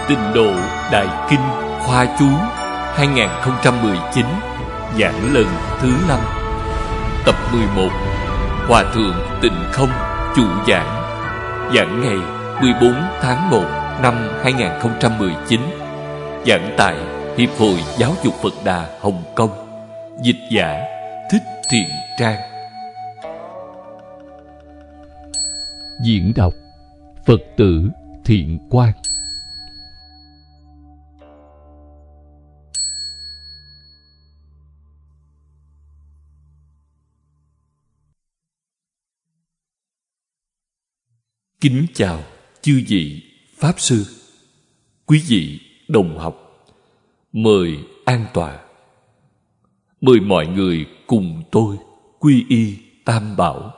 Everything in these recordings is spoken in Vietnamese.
Tịnh Độ Đại Kinh Khoa Chú 2019 giảng lần thứ 5, tập 11. Hòa thượng Tịnh Không chủ giảng. Giảng ngày 14 tháng 1 năm 2019. Giảng tại Hiệp hội Giáo dục Phật Đà Hồng Kông. Dịch giả Thích Thiện Trang. Diễn đọc Phật tử Thiện Quang. Kính chào chư vị Pháp Sư, quý vị đồng học. Mời an tọa. Mời mọi người cùng tôi quy y Tam Bảo.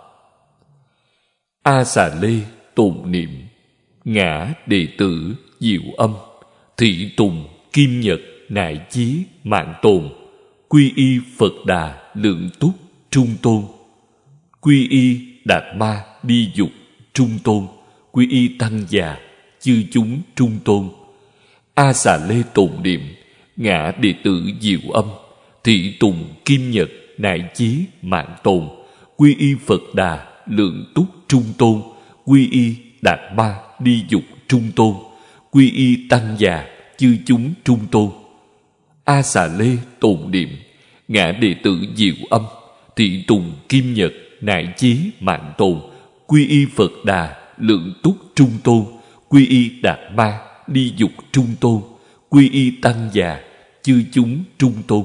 A Xà Lê tụng niệm: ngã đệ tử Diệu Âm, thị tùng Kim Nhật Nại Chí Mạng Tồn, quy y Phật Đà Lượng Túc Trung Tôn, quy y Đạt Ma Đi Dục Trung Tôn, quy y Tăng Già chư chúng Trung Tôn. A Xà Lê tụng niệm: ngã đệ tử Diệu Âm, thị tùng Kim Nhật Nại Chí Mạng Tồn, quy y Phật Đà Lượng Túc Trung Tôn, quy y Đạt Ma Đi Dục Trung Tôn, quy y Tăng Già chư chúng Trung Tôn. A Xà Lê tụng niệm: ngã đệ tử Diệu Âm, thị tùng Kim Nhật Nại Chí Mạng Tồn, quy y Phật Đà Lượng Túc Trung Tôn, quy y Đạt Ma Đi Dục Trung Tôn, quy y Tăng Già chư chúng Trung Tôn.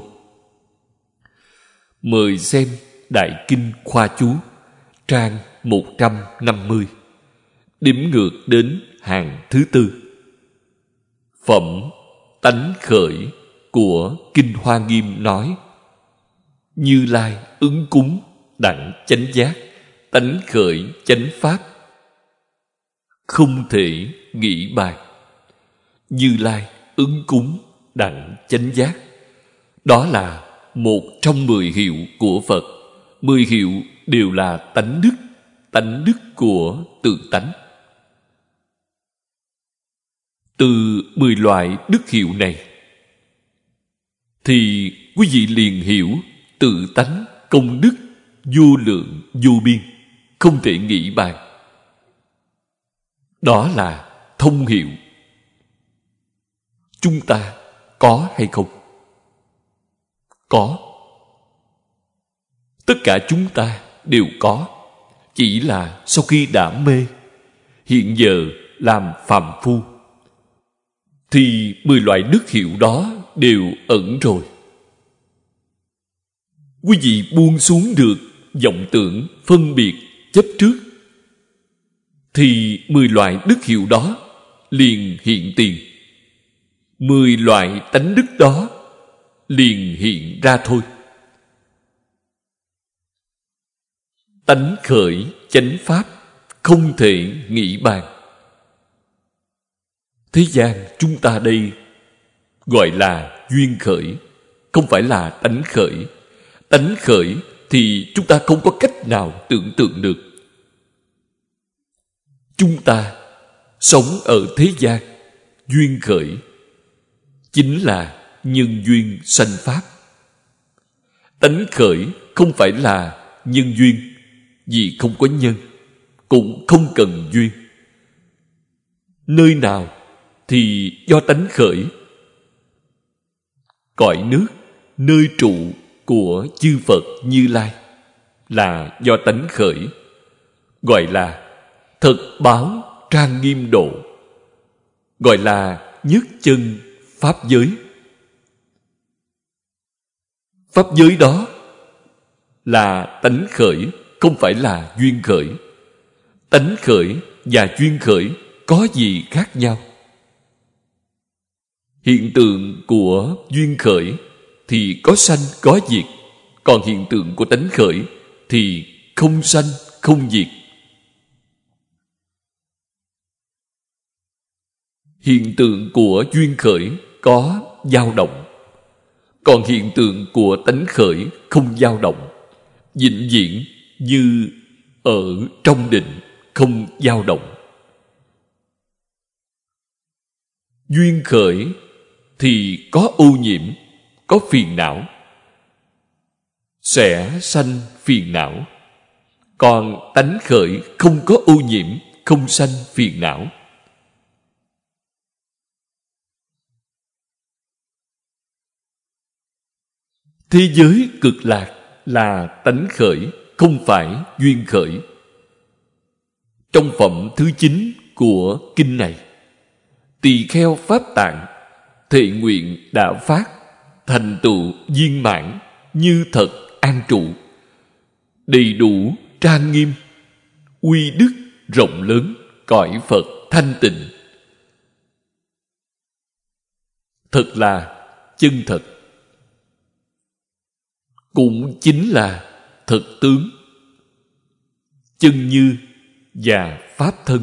Mời xem Đại Kinh Khoa Chú, trang 150, đếm ngược đến hàng thứ tư. Phẩm Tánh Khởi của Kinh Hoa Nghiêm nói: Như Lai ứng cúng đặng chánh giác, tánh khởi chánh pháp, không thể nghĩ bàn. Như Lai ứng cúng đặng chánh giác, đó là một trong 10 hiệu của Phật. 10 hiệu đều là tánh đức của tự tánh. Từ 10 loại đức hiệu này thì quý vị liền hiểu tự tánh công đức vô lượng vô biên, không thể nghĩ bàn. Đó là thông hiệu. Chúng ta có hay không? Có. Tất cả chúng ta đều có. Chỉ là sau khi đã mê, hiện giờ làm phàm phu, thì 10 loại đức hiệu đó đều ẩn rồi. Quý vị buông xuống được vọng tưởng, phân biệt, chấp trước, thì 10 loại đức hiệu đó liền hiện tiền. 10 loại tánh đức đó liền hiện ra thôi. Tánh khởi chánh pháp, không thể nghĩ bàn. Thế gian chúng ta đây gọi là duyên khởi, không phải là tánh khởi. Tánh khởi thì chúng ta không có cách nào tưởng tượng được. Chúng ta sống ở thế gian, duyên khởi chính là nhân duyên sanh pháp. Tánh khởi không phải là nhân duyên, vì không có nhân, cũng không cần duyên. Nơi nào thì do tánh khởi? Cõi nước, nơi trụ của chư Phật Như Lai là do tánh khởi, gọi là thật báo trang nghiêm độ, gọi là nhất chân pháp giới. Pháp giới đó là tánh khởi, không phải là duyên khởi. Tánh khởi và duyên khởi có gì khác nhau? Hiện tượng của duyên khởi thì có sanh có diệt, còn hiện tượng của tánh khởi thì không sanh không diệt. Hiện tượng của duyên khởi có dao động, còn hiện tượng của tánh khởi không dao động, vĩnh viễn như ở trong định, không dao động. Duyên khởi thì có ô nhiễm, có phiền não, sẽ sanh phiền não. Còn tánh khởi không có ô nhiễm, không sanh phiền não. Thế giới cực lạc là tánh khởi, không phải duyên khởi. Trong phẩm thứ 9 của kinh này, tỳ kheo Pháp Tạng thệ nguyện đã phát, thành tựu viên mãn, như thật an trụ, đầy đủ trang nghiêm, uy đức rộng lớn, cõi Phật thanh tịnh. Thật là chân thật, cũng chính là thật tướng, chân như và pháp thân.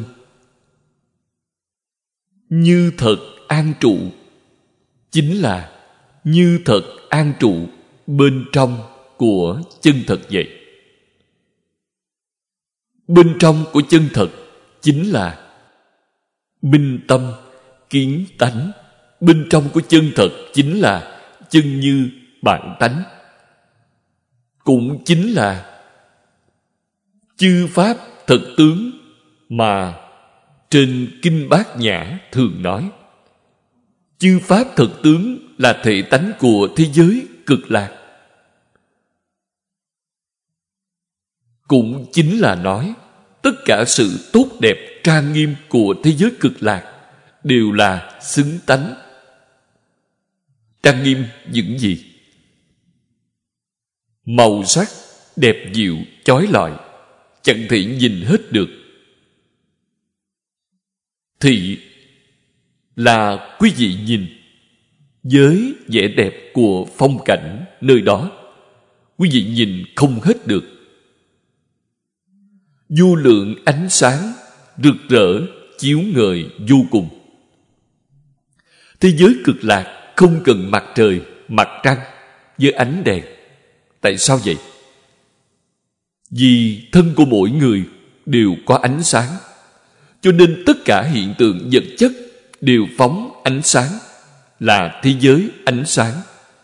Như thật an trụ chính là như thật an trụ bên trong của chân thật vậy. Bên trong của chân thật chính là minh tâm, kiến tánh. Bên trong của chân thật chính là chân như bản tánh. Cũng chính là chư pháp thật tướng mà trên Kinh Bát Nhã thường nói. Chư pháp thật tướng là thể tánh của thế giới cực lạc. Cũng chính là nói tất cả sự tốt đẹp trang nghiêm của thế giới cực lạc đều là xứng tánh. Trang nghiêm những gì? Màu sắc đẹp dịu chói lọi, chẳng thể nhìn hết được. Thị là quý vị nhìn với vẻ đẹp của phong cảnh nơi đó, quý vị nhìn không hết được. Vô lượng ánh sáng rực rỡ chiếu ngời vô cùng. Thế giới cực lạc không cần mặt trời, mặt trăng với ánh đèn. Tại sao vậy? Vì thân của mỗi người đều có ánh sáng, cho nên tất cả hiện tượng vật chất đều phóng ánh sáng, là thế giới ánh sáng.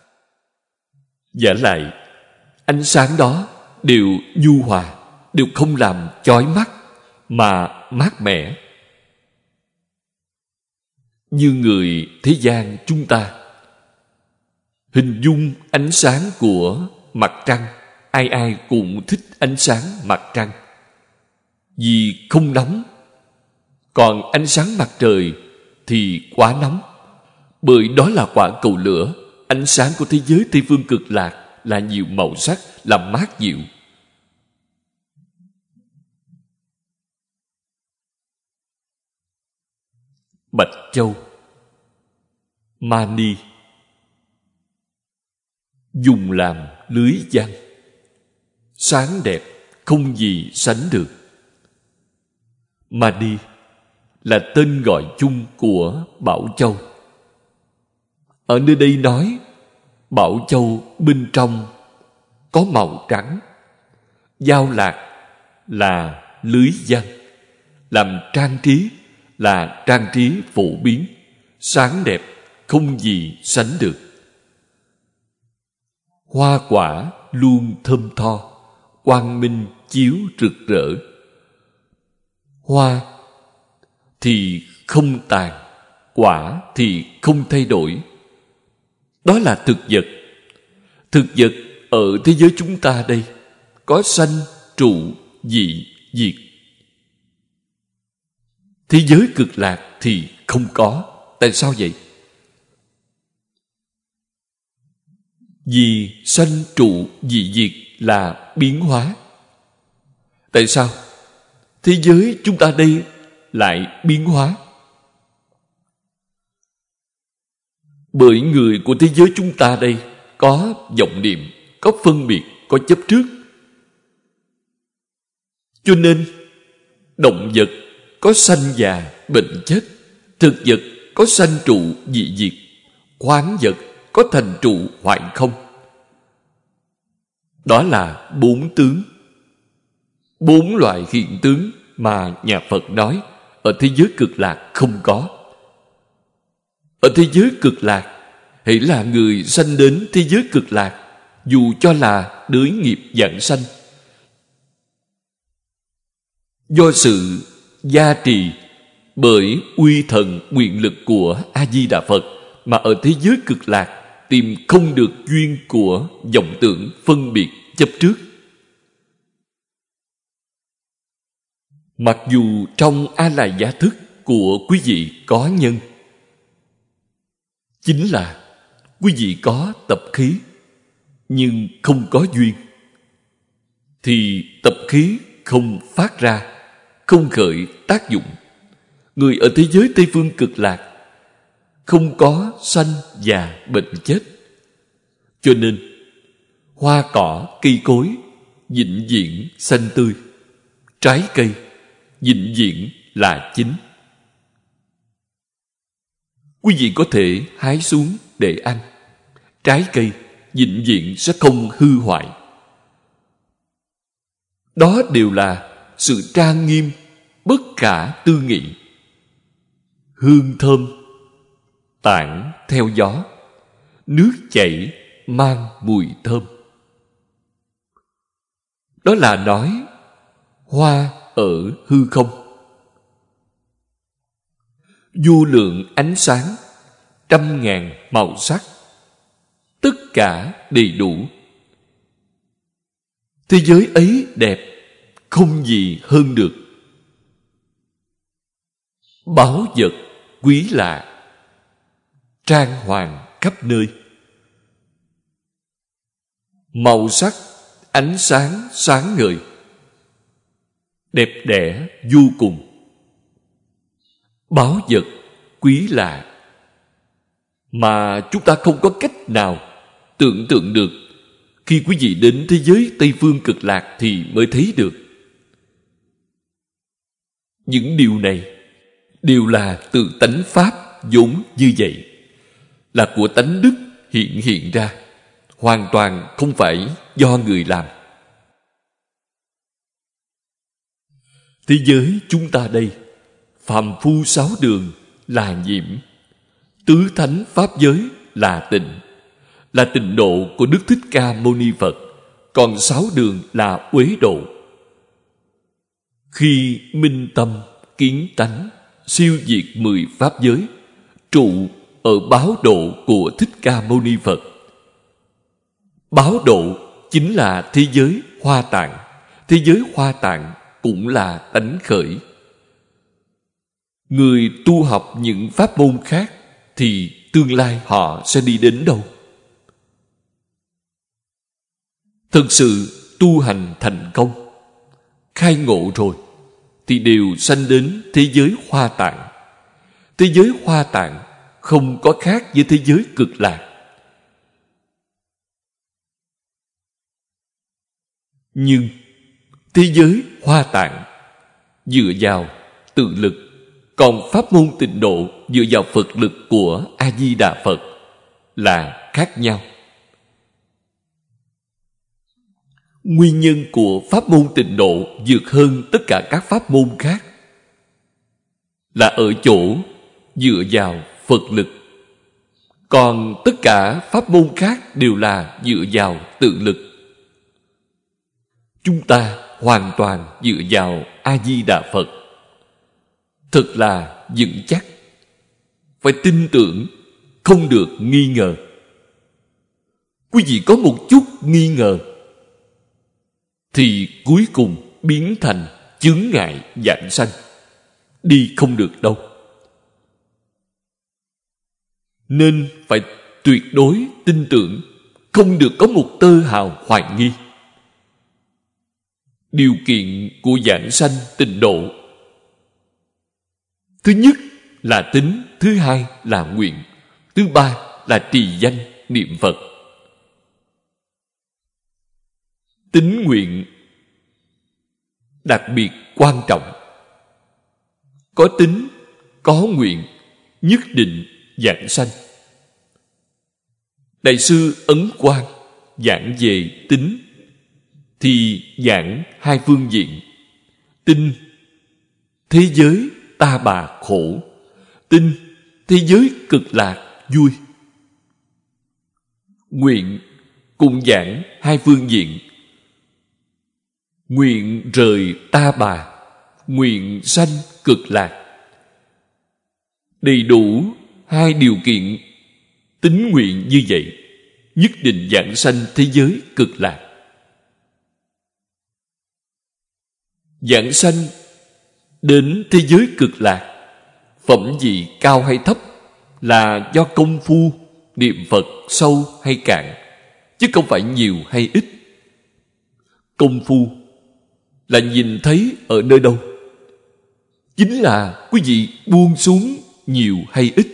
Vả lại, ánh sáng đó đều nhu hòa, đều không làm chói mắt, mà mát mẻ. Như người thế gian chúng ta hình dung ánh sáng của mặt trăng, ai ai cũng thích ánh sáng mặt trăng vì không nóng. Còn ánh sáng mặt trời thì quá nóng, bởi đó là quả cầu lửa. Ánh sáng của thế giới Tây Phương cực lạc là nhiều màu sắc, là mát dịu. Bạch châu, mani dùng làm lưới giăng, sáng đẹp không gì sánh được. Mani là tên gọi chung của bảo châu. Ở nơi đây nói bảo châu bên trong có màu trắng. Dao lạc là lưới giăng, làm trang trí là trang trí phổ biến, sáng đẹp không gì sánh được. Hoa quả luôn thơm tho, quang minh chiếu rực rỡ. Hoa thì không tàn, quả thì không thay đổi. Đó là thực vật. Thực vật ở thế giới chúng ta đây có sanh, trụ, dị, diệt. Thế giới cực lạc thì không có. Tại sao vậy? Vì sanh, trụ, dị, diệt là biến hóa. Tại sao thế giới chúng ta đây lại biến hóa? Bởi người của thế giới chúng ta đây có vọng niệm, có phân biệt, có chấp trước. Cho nên động vật có sanh già, bệnh chết. Thực vật có sanh trụ, dị diệt. Khoáng vật có thành trụ, hoại không. Đó là bốn tướng, bốn loại hiện tướng mà nhà Phật nói ở thế giới cực lạc không có. Ở thế giới cực lạc, hãy là người sanh đến thế giới cực lạc, dù cho là đới nghiệp vãng sanh, do sự gia trì bởi uy thần quyền lực của A Di Đà Phật, mà ở thế giới cực lạc tìm không được duyên của vọng tưởng phân biệt chấp trước. Mặc dù trong A La Gia thức của quý vị có nhân, chính là quý vị có tập khí nhưng không có duyên, thì tập khí không phát ra, không khởi tác dụng. Người ở thế giới Tây Phương cực lạc không có sanh già bệnh chết, cho nên hoa cỏ cây cối vĩnh viễn xanh tươi, trái cây vĩnh viễn là chín. Quý vị có thể hái xuống để ăn, trái cây vĩnh viễn sẽ không hư hoại. Đó đều là sự trang nghiêm bất khả tư nghị. Hương thơm tản theo gió, nước chảy mang mùi thơm. Đó là nói hoa ở hư không. Vô lượng ánh sáng, trăm ngàn màu sắc, tất cả đầy đủ. Thế giới ấy đẹp, không gì hơn được. Báu vật quý lạ, trang hoàng khắp nơi. Màu sắc, ánh sáng sáng ngời, đẹp đẽ vô cùng. Báu vật quý lạ mà chúng ta không có cách nào tưởng tượng được. Khi quý vị đến thế giới Tây Phương cực lạc thì mới thấy được. Những điều này đều là từ tánh pháp vốn như vậy, là của tánh đức hiện ra, hoàn toàn không phải do người làm. Thế giới chúng ta đây, phàm phu sáu đường là nhiễm, tứ thánh pháp giới là tịnh độ của Đức Thích Ca Mâu Ni Phật, còn sáu đường là uế độ. Khi minh tâm kiến tánh, siêu diệt 10 pháp giới, trụ ở báo độ của Thích Ca Mâu Ni Phật. Báo độ chính là thế giới Hoa Tạng. Thế giới Hoa Tạng cũng là tánh khởi. Người tu học những pháp môn khác thì tương lai họ sẽ đi đến đâu? Thực sự tu hành thành công, khai ngộ rồi thì đều sanh đến thế giới Hoa Tạng. Thế giới Hoa Tạng không có khác với thế giới cực lạc. Nhưng thế giới Hoa Tạng dựa vào tự lực, còn pháp môn tịnh độ dựa vào Phật lực của A Di Đà Phật là khác nhau. Nguyên nhân của pháp môn tịnh độ vượt hơn tất cả các pháp môn khác là ở chỗ dựa vào Phật lực, còn tất cả pháp môn khác đều là dựa vào tự lực. Chúng ta hoàn toàn dựa vào A Di Đà Phật, thật là vững chắc, phải tin tưởng, không được nghi ngờ. Quý vị có một chút nghi ngờ thì cuối cùng biến thành chướng ngại vãng sanh, đi không được đâu. Nên phải tuyệt đối tin tưởng, không được có một tơ hào hoài nghi. Điều kiện của vãng sanh tịnh độ: thứ nhất là tín, thứ hai là nguyện, thứ ba là trì danh niệm Phật. Tín nguyện đặc biệt quan trọng. Có tín, có nguyện, nhất định vãng sanh. Đại sư Ấn Quang giảng về tín thì giảng hai phương diện: tin thế giới ta bà khổ, tin thế giới cực lạc vui. Nguyện cùng giảng hai phương diện. Nguyện rời ta bà, nguyện sanh cực lạc. Đầy đủ hai điều kiện tín nguyện như vậy, nhất định vãng sanh thế giới cực lạc. Vãng sanh đến thế giới cực lạc, phẩm vị cao hay thấp là do công phu niệm Phật sâu hay cạn, chứ không phải nhiều hay ít. Công phu là nhìn thấy ở nơi đâu, chính là quý vị buông xuống nhiều hay ít.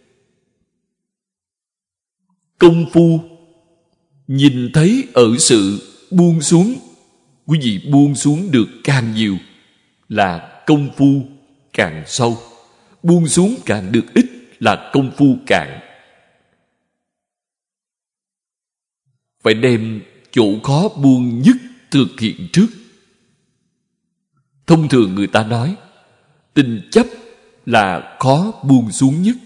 Công phu nhìn thấy ở sự buông xuống, quý vị buông xuống được càng nhiều là công phu càng sâu, buông xuống càng được ít là công phu cạn. Phải đem chỗ khó buông nhất thực hiện trước. Thông thường người ta nói tình chấp là khó buông xuống nhất.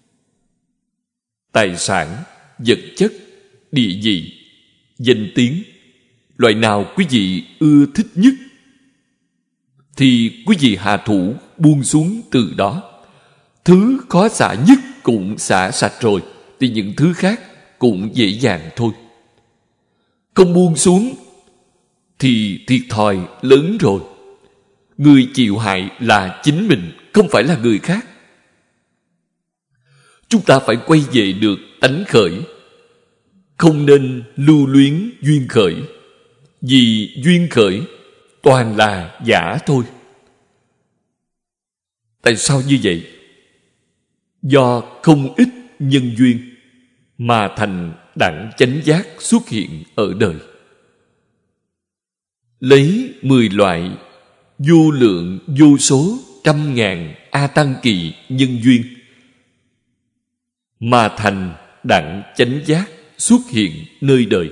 Tài sản, vật chất, địa vị, danh tiếng, loại nào quý vị ưa thích nhất thì quý vị hạ thủ buông xuống từ đó. Thứ khó xả nhất cũng xả sạch rồi, thì những thứ khác cũng dễ dàng thôi. Không buông xuống thì thiệt thòi lớn rồi. Người chịu hại là chính mình, không phải là người khác. Chúng ta phải quay về được tánh khởi, không nên lưu luyến duyên khởi. Vì duyên khởi toàn là giả thôi. Tại sao như vậy? Do không ít nhân duyên mà thành đẳng chánh giác xuất hiện ở đời. Lấy 10 loại vô lượng vô số trăm ngàn A Tăng kỳ nhân duyên mà thành đẳng chánh giác xuất hiện nơi đời.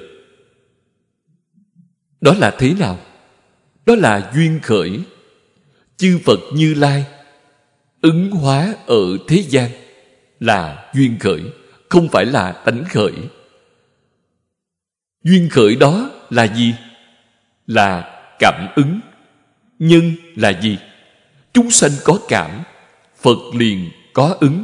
Đó là thế nào? Đó là duyên khởi. Chư Phật Như Lai ứng hóa ở thế gian là duyên khởi, không phải là tánh khởi. Duyên khởi đó là gì? Là cảm ứng. Nhân là gì? Chúng sanh có cảm, Phật liền có ứng.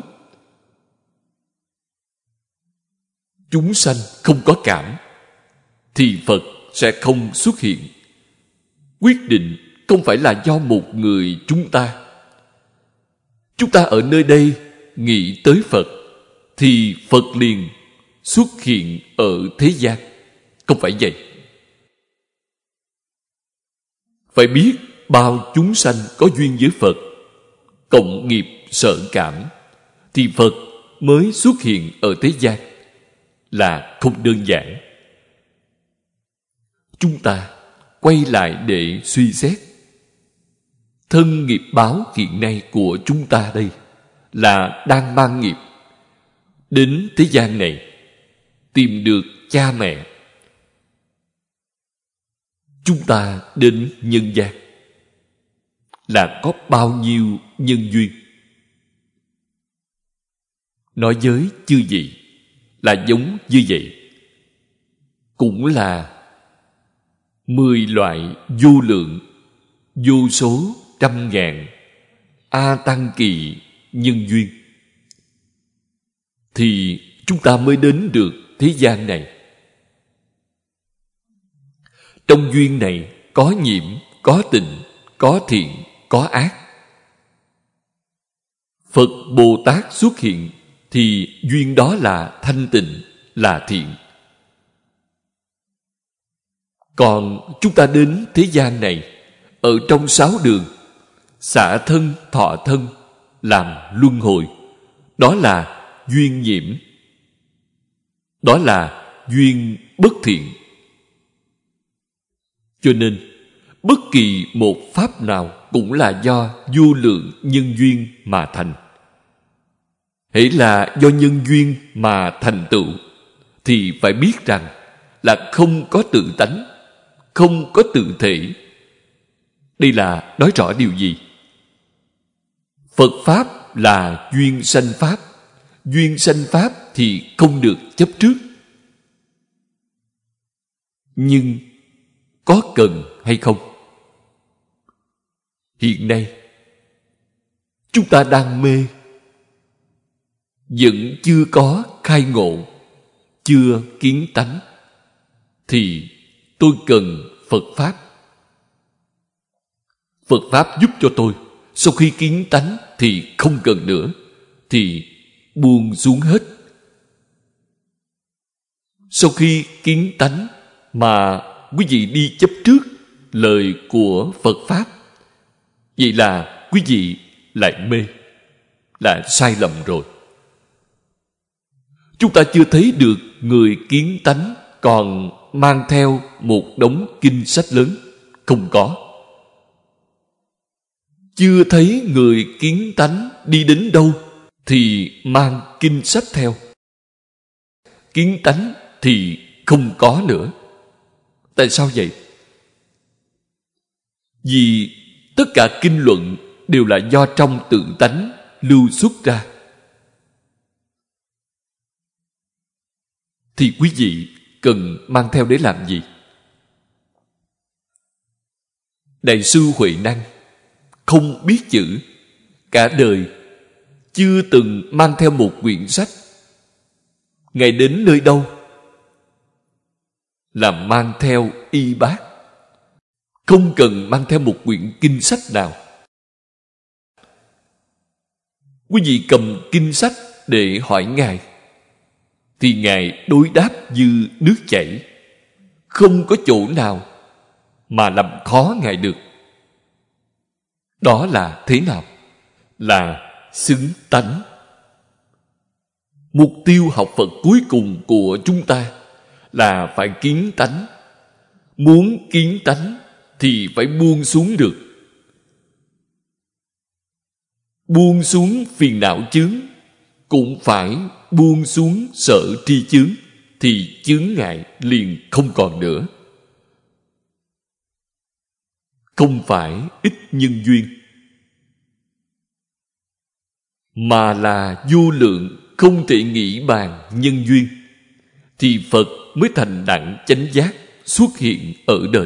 Chúng sanh không có cảm thì Phật sẽ không xuất hiện. Quyết định không phải là do một người chúng ta. Chúng ta ở nơi đây nghĩ tới Phật thì Phật liền xuất hiện ở thế gian. Không phải vậy. Phải biết bao chúng sanh có duyên với Phật, cộng nghiệp sở cảm, thì Phật mới xuất hiện ở thế gian, là không đơn giản. Chúng ta quay lại để suy xét. Thân nghiệp báo hiện nay của chúng ta đây là đang mang nghiệp đến thế gian này, tìm được cha mẹ. Chúng ta đến nhân gian là có bao nhiêu nhân duyên? Nói với chư vị là giống như vậy. Cũng là 10 loại vô lượng vô số trăm ngàn A Tăng kỳ nhân duyên thì chúng ta mới đến được thế gian này. Trong duyên này có nhiễm, có tịnh, có thiện, có ác. Phật Bồ Tát xuất hiện thì duyên đó là thanh tịnh, là thiện. Còn chúng ta đến thế gian này, ở trong 6 đường, xả thân, thọ thân, làm luân hồi, đó là duyên nhiễm, đó là duyên bất thiện. Cho nên bất kỳ một pháp nào cũng là do vô lượng nhân duyên mà thành. Hễ là do nhân duyên mà thành tựu thì phải biết rằng là không có tự tánh, không có tự thể. Đây là nói rõ điều gì? Phật Pháp là duyên sanh Pháp, Duyên sanh pháp thì không được chấp trước. Nhưng có cần hay không? Hiện nay chúng ta đang mê, vẫn chưa có khai ngộ, chưa kiến tánh, thì tôi cần Phật Pháp. Phật Pháp giúp cho tôi. Sau khi kiến tánh thì không cần nữa, thì buông xuống hết. Sau khi kiến tánh mà quý vị đi chấp trước lời của Phật Pháp, vậy là quý vị lại mê, là sai lầm rồi. Chúng ta chưa thấy được người kiến tánh còn mang theo một đống kinh sách lớn. Không có. Chưa thấy người kiến tánh đi đến đâu thì mang kinh sách theo. Kiến tánh thì không có nữa. Tại sao vậy? Vì tất cả kinh luận đều là do trong tự tánh lưu xuất ra. Thì quý vị cần mang theo để làm gì? Đại sư Huệ Năng không biết chữ, cả đời chưa từng mang theo một quyển sách. Ngài đến nơi đâu là mang theo y bát, không cần mang theo một quyển kinh sách nào. Quý vị cầm kinh sách để hỏi Ngài, thì Ngài đối đáp như nước chảy, không có chỗ nào mà làm khó Ngài được. Đó là thế nào? Là xứng tánh. Mục tiêu học Phật cuối cùng của chúng ta là phải kiến tánh. Muốn kiến tánh thì phải buông xuống được. Buông xuống phiền não chướng, cũng phải buông xuống sợ tri chướng, thì chướng ngại liền không còn nữa. Không phải ít nhân duyên, mà là vô lượng không thể nghĩ bàn nhân duyên, thì Phật mới thành đẳng chánh giác xuất hiện ở đời.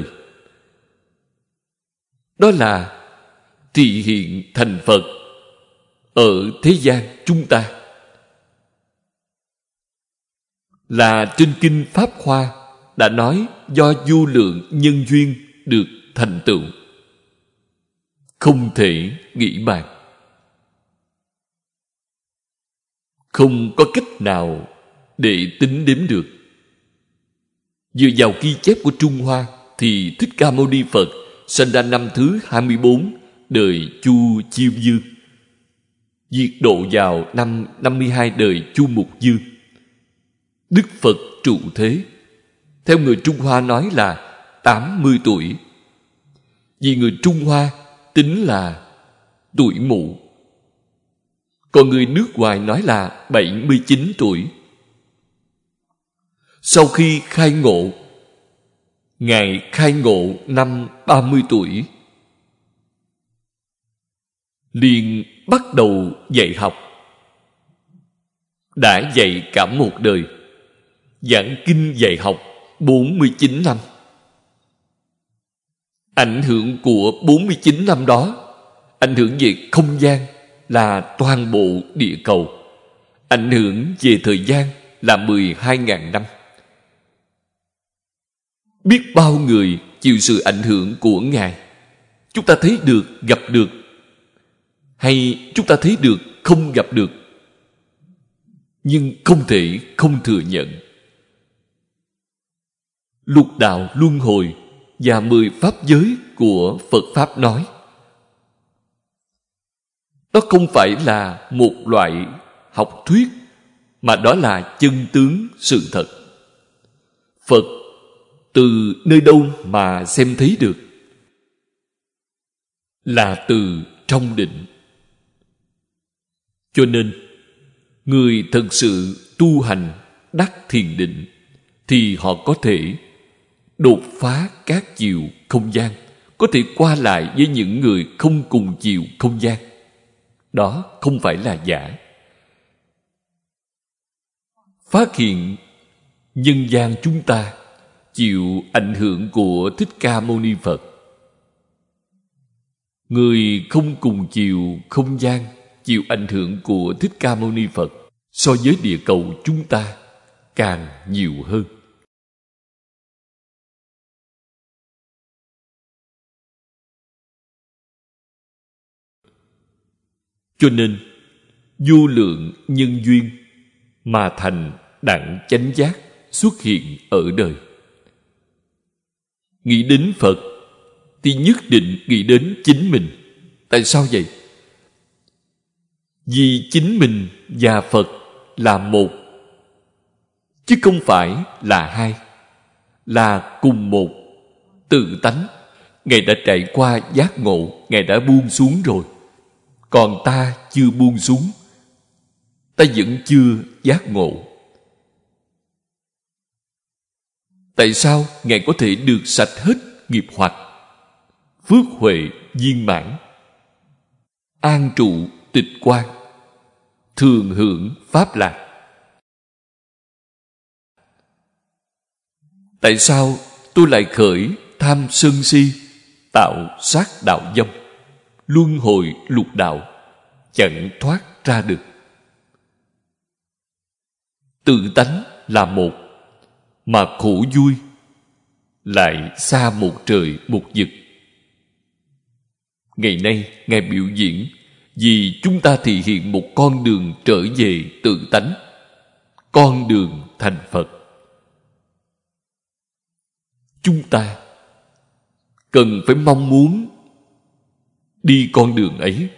Đó là thị hiện thành Phật ở thế gian chúng ta. Là trên kinh Pháp Hoa đã nói do vô lượng nhân duyên được thành tựu, không thể nghĩ bàn. Không có cách nào để tính đếm được. Dựa vào ghi chép của Trung Hoa thì Thích Ca Mâu Ni Phật sinh ra năm thứ 24 đời Chu Chiêu Dương, diệt độ vào năm 52 đời Chu Mục Dương. Đức Phật trụ thế, theo người Trung Hoa nói là 80 tuổi. Vì người Trung Hoa tính là tuổi mụ, còn người nước ngoài nói là 79 tuổi. Sau khi khai ngộ, Ngài khai ngộ năm 30 tuổi, liền bắt đầu dạy học. Đã dạy cả một đời, giảng kinh dạy học 49 năm. Ảnh hưởng của 49 năm đó, ảnh hưởng về không gian là toàn bộ địa cầu, ảnh hưởng về thời gian là 12.000 năm. Biết bao người chịu sự ảnh hưởng của Ngài. Chúng ta thấy được, gặp được, hay chúng ta thấy được, không gặp được, nhưng không thể không thừa nhận. Lục đạo luân hồi và 10 pháp giới của Phật Pháp nói, đó không phải là một loại học thuyết, mà đó là chân tướng sự thật. Phật từ nơi đâu mà xem thấy được? Là từ trong định. Cho nên, người thật sự tu hành đắc thiền định thì họ có thể đột phá các chiều không gian, có thể qua lại với những người không cùng chiều không gian. Đó không phải là giả. phát hiện nhân gian chúng ta chịu ảnh hưởng của Thích Ca Mâu Ni Phật. Người không cùng chiều không gian chịu ảnh hưởng của Thích Ca Mâu Ni Phật so với địa cầu chúng ta càng nhiều hơn. Cho nên vô lượng nhân duyên mà thành đẳng chánh giác xuất hiện ở đời. Nghĩ đến Phật thì nhất định nghĩ đến chính mình. Tại sao vậy? Vì chính mình và Phật là một, chứ không phải là hai, là cùng một tự tánh. Ngài đã trải qua giác ngộ, Ngài đã buông xuống rồi. Còn ta chưa buông xuống, ta vẫn chưa giác ngộ. Tại sao Ngài có thể được sạch hết nghiệp hoặc, phước huệ viên mãn, an trụ tịch quan, thường hưởng pháp lạc? Tại sao tôi lại khởi tham sân si, tạo sát đạo vong, luân hồi lục đạo, chẳng thoát ra được? Tự tánh là một, mà khổ vui lại xa một trời một vực. Ngày nay Ngài biểu diễn vì chúng ta thể hiện một con đường trở về tự tánh, con đường thành Phật. Chúng ta cần phải mong muốn đi con đường ấy,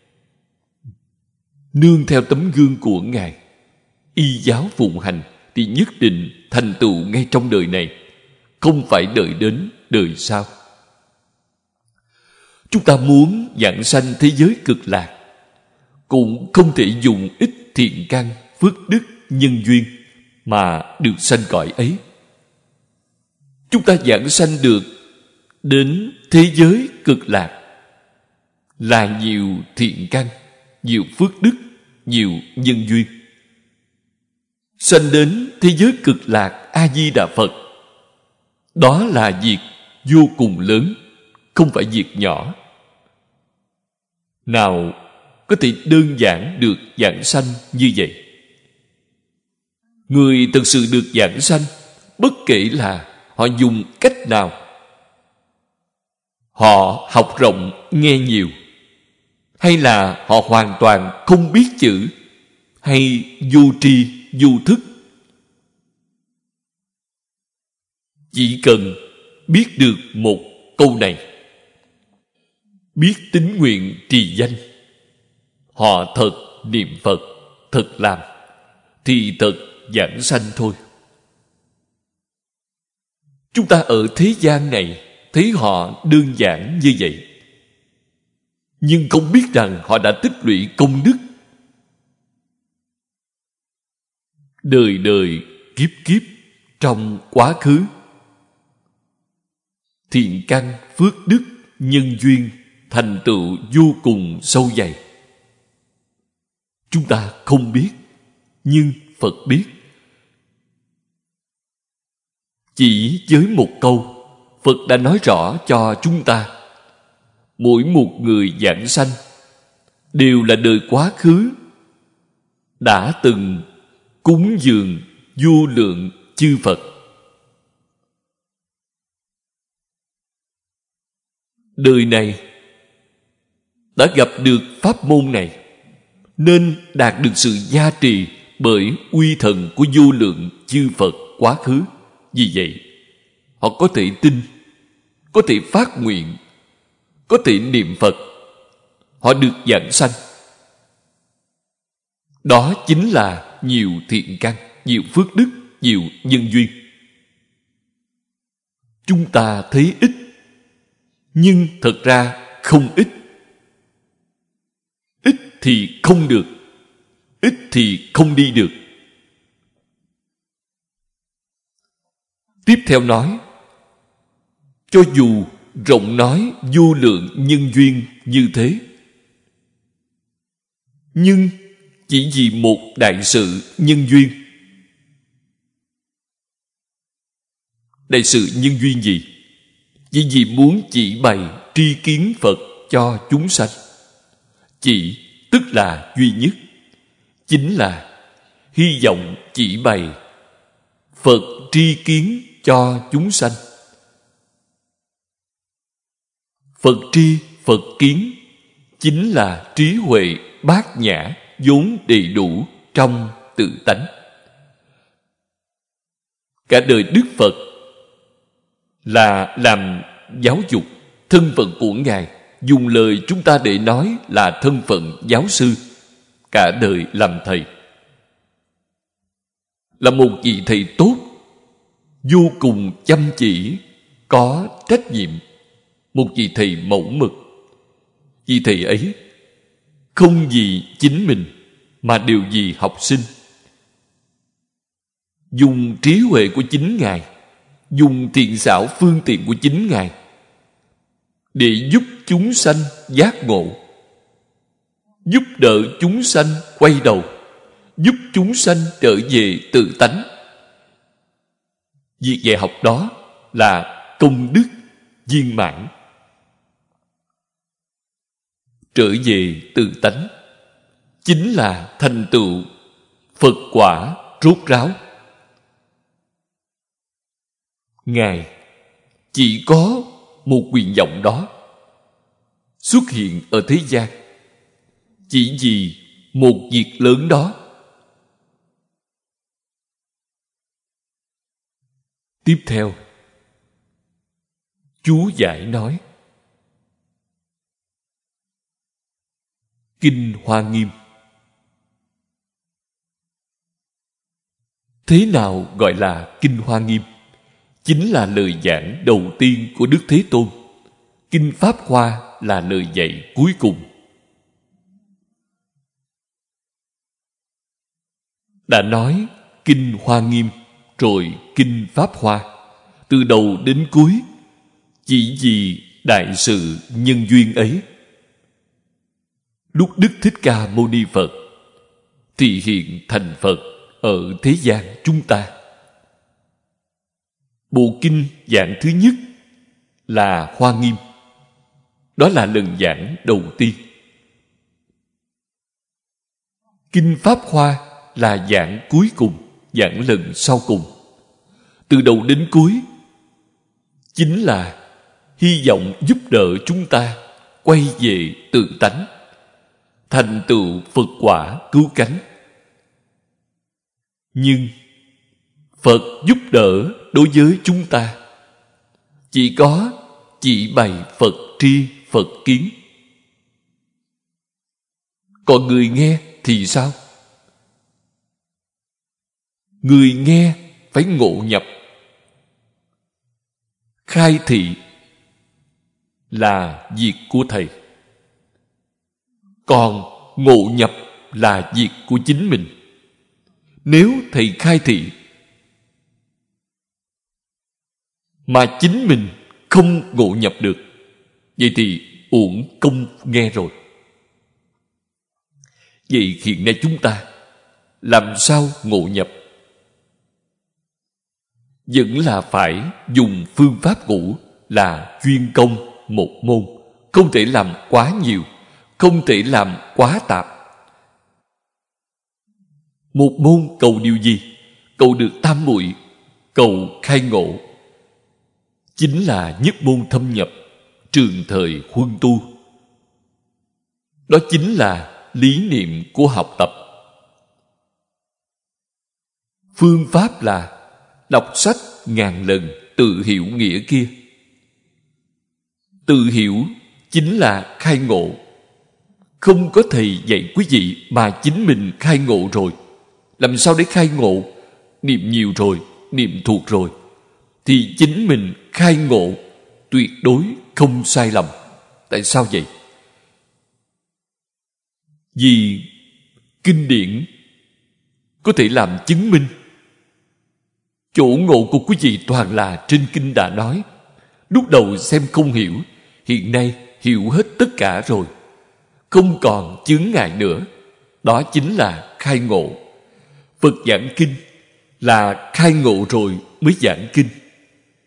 nương theo tấm gương của Ngài, y giáo phụng hành, thì nhất định thành tựu ngay trong đời này, không phải đợi đến đời sau. Chúng ta muốn vãng sanh thế giới cực lạc, cũng không thể dùng ít thiện căn, phước đức, nhân duyên mà được sanh cõi ấy. Chúng ta vãng sanh được đến thế giới cực lạc là nhiều thiện căn, nhiều phước đức, nhiều nhân duyên. Sanh đến thế giới cực lạc A Di Đà Phật, đó là việc vô cùng lớn, không phải việc nhỏ. Nào có thể đơn giản được vãng sanh như vậy? Người thực sự được vãng sanh, bất kể là họ dùng cách nào, họ học rộng nghe nhiều, hay là họ hoàn toàn không biết chữ, hay vô tri vô thức, chỉ cần biết được một câu này, biết tín nguyện trì danh, họ thật niệm Phật, thật làm, thì thật vãng sanh thôi. Chúng ta ở thế gian này thấy họ đơn giản như vậy, nhưng không biết rằng họ đã tích lũy công đức đời đời kiếp kiếp trong quá khứ. Thiện căn, phước đức, nhân duyên thành tựu vô cùng sâu dày. Chúng ta không biết, nhưng Phật biết. Chỉ với một câu, Phật đã nói rõ cho chúng ta, mỗi một người vãng sanh đều là đời quá khứ đã từng cúng dường vô lượng chư Phật. Đời này đã gặp được pháp môn này, nên đạt được sự gia trì bởi uy thần của vô lượng chư Phật quá khứ. Vì vậy, họ có thể tin, có thể phát nguyện, có thể niệm Phật, họ được vãng sanh. Đó chính là nhiều thiện căn, nhiều phước đức, nhiều nhân duyên. Chúng ta thấy ít, nhưng thật ra không ít. Ít thì không được, ít thì không đi được. Tiếp theo nói, cho dù rộng nói vô lượng nhân duyên như thế, nhưng chỉ vì một đại sự nhân duyên Đại sự nhân duyên gì? Vì muốn chỉ bày tri kiến Phật cho chúng sanh. Chỉ tức là duy nhất, chính là hy vọng chỉ bày Phật tri kiến cho chúng sanh. Phật tri, Phật kiến chính là trí huệ bát nhã vốn đầy đủ trong tự tánh. Cả đời Đức Phật là làm giáo dục. Thân phận của Ngài, dùng lời chúng ta để nói là thân phận giáo sư. Cả đời làm thầy, là một vị thầy tốt, vô cùng chăm chỉ, có trách nhiệm, một vị thầy mẫu mực. Vị thầy ấy không vì chính mình mà đều vì học sinh. Dùng trí huệ của chính Ngài, dùng thiện xảo phương tiện của chính Ngài để giúp chúng sanh giác ngộ, giúp đỡ chúng sanh quay đầu, giúp chúng sanh trở về tự tánh. Việc dạy học đó là công đức viên mãn. Trở về tự tánh chính là thành tựu Phật quả rốt ráo. Ngài chỉ có một nguyện vọng đó, xuất hiện ở thế gian chỉ vì một việc lớn đó. Tiếp theo, chú giải nói: Kinh Hoa Nghiêm. Thế nào gọi là Kinh Hoa Nghiêm? Chính là lời giảng đầu tiên của Đức Thế Tôn. Kinh Pháp Hoa là lời dạy cuối cùng. Đã nói Kinh Hoa Nghiêm rồi Kinh Pháp Hoa, từ đầu đến cuối chỉ vì đại sự nhân duyên ấy. Lúc Đức Thích Ca Mâu Ni Phật thị hiện thành Phật ở thế gian chúng ta, bộ kinh giảng thứ nhất là Hoa Nghiêm. Đó là lần giảng đầu tiên. Kinh Pháp Hoa là giảng cuối cùng, giảng lần sau cùng. Từ đầu đến cuối chính là hy vọng giúp đỡ chúng ta quay về tự tánh, thành tựu Phật quả cứu cánh. Nhưng Phật giúp đỡ đối với chúng ta chỉ có chỉ bày Phật tri, Phật kiến. Còn người nghe thì sao? Người nghe phải ngộ nhập. Khai thị là việc của thầy, còn ngộ nhập là việc của chính mình. Nếu thầy khai thị mà chính mình không ngộ nhập được, vậy thì uổng công nghe rồi. Vậy hiện nay chúng ta làm sao ngộ nhập? Vẫn là phải dùng phương pháp cũ là chuyên công một môn. Không thể làm quá nhiều, không thể làm quá tạp. Một môn cầu điều gì? Cầu được tam muội, cầu khai ngộ. Chính là nhất môn thâm nhập, trường thời huân tu. Đó chính là lý niệm của học tập. Phương pháp là đọc sách ngàn lần tự hiểu nghĩa kia. Tự hiểu chính là khai ngộ. Không có thầy dạy quý vị mà chính mình khai ngộ rồi. Làm sao để khai ngộ? Niệm nhiều rồi, niệm thuộc rồi, thì chính mình khai ngộ tuyệt đối không sai lầm. Tại sao vậy? Vì kinh điển có thể làm chứng minh. Chỗ ngộ của quý vị toàn là trên kinh đã nói. Lúc đầu xem không hiểu, hiện nay hiểu hết tất cả rồi, không còn chướng ngại nữa. Đó chính là khai ngộ. Phật giảng kinh là khai ngộ rồi mới giảng kinh.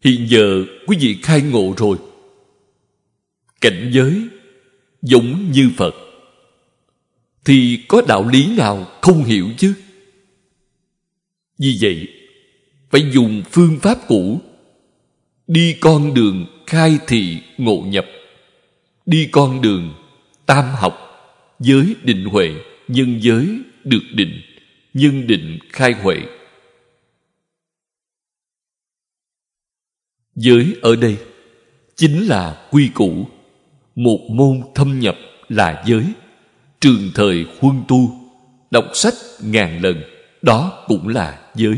Hiện giờ quý vị khai ngộ rồi, cảnh giới giống như Phật, thì có đạo lý nào không hiểu chứ? Vì vậy, phải dùng phương pháp cũ, đi con đường khai thị ngộ nhập, đi con đường tam học, giới định huệ, nhân giới được định, nhân định khai huệ. Giới ở đây chính là quy củ, một môn thâm nhập là giới. Trường thời huân tu, đọc sách ngàn lần, đó cũng là giới.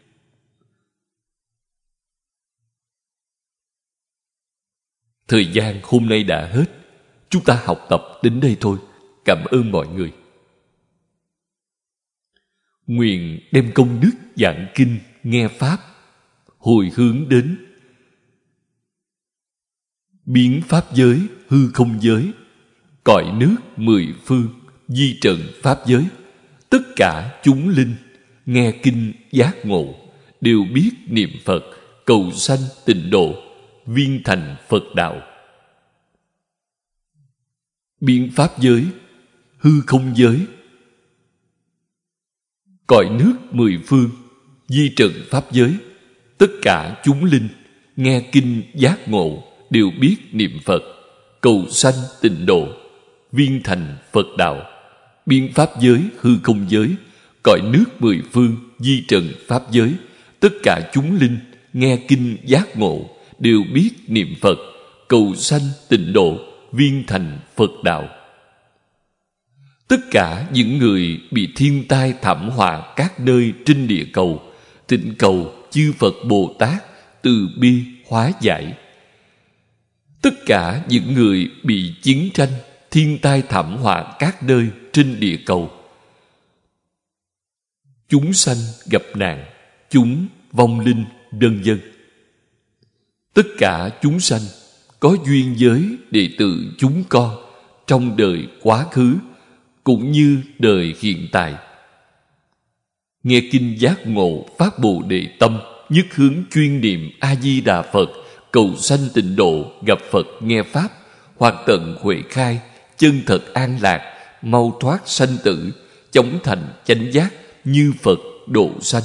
Thời gian hôm nay đã hết, chúng ta học tập đến đây thôi. Cảm ơn mọi người. Nguyện đem công đức giảng kinh, nghe pháp, hồi hướng đến biến pháp giới, hư không giới, cõi nước mười phương, di trần pháp giới. Tất cả chúng linh nghe kinh giác ngộ, đều biết niệm Phật, cầu sanh tịnh độ, viên thành Phật đạo. Biến pháp giới, hư không giới, cõi nước mười phương, di trần pháp giới. Tất cả chúng linh nghe kinh giác ngộ, đều biết niệm Phật, cầu sanh tịnh độ, viên thành Phật đạo. Biến pháp giới, hư không giới, cõi nước mười phương, di trần pháp giới. Tất cả chúng linh nghe kinh giác ngộ, đều biết niệm Phật, cầu sanh tịnh độ, viên thành Phật đạo. Tất cả những người bị thiên tai thảm họa các nơi trên địa cầu, thỉnh cầu chư Phật Bồ Tát từ bi hóa giải. Tất cả những người bị chiến tranh, thiên tai thảm họa các nơi trên địa cầu, chúng sanh gặp nạn, chúng vong linh đơn dân. Tất cả chúng sanh có duyên với đệ tử chúng con trong đời quá khứ cũng như đời hiện tại, nghe kinh giác ngộ phát Bồ Đề tâm, nhất hướng chuyên niệm A Di Đà Phật, cầu sanh tịnh độ, gặp Phật nghe pháp, hoặc tận huệ khai, chân thật an lạc, mau thoát sanh tử, chóng thành chánh giác, như Phật độ sanh.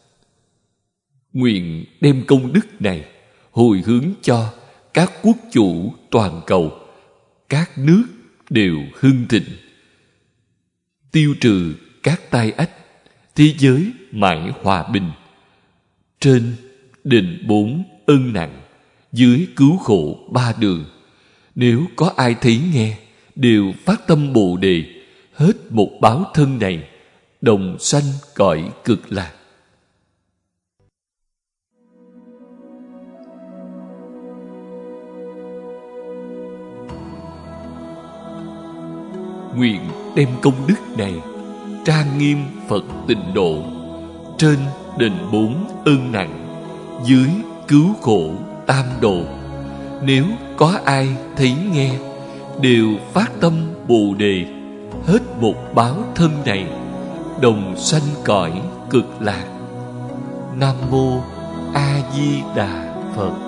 Nguyện đem công đức này hồi hướng cho các quốc chủ toàn cầu, các nước đều hưng thịnh, tiêu trừ các tai ách, thế giới mãi hòa bình. Trên đền 4 ân nặng, dưới cứu khổ 3 đường. Nếu có ai thấy nghe, đều phát tâm Bồ Đề, hết một báo thân này, đồng sanh cõi cực lạc. Nguyện đem công đức này trang nghiêm Phật tịnh độ, trên đền 4 ân nặng, dưới cứu khổ tam độ. Nếu có ai thấy nghe, đều phát tâm Bồ Đề, hết một báo thân này, đồng sanh cõi cực lạc. Nam mô A Di Đà Phật.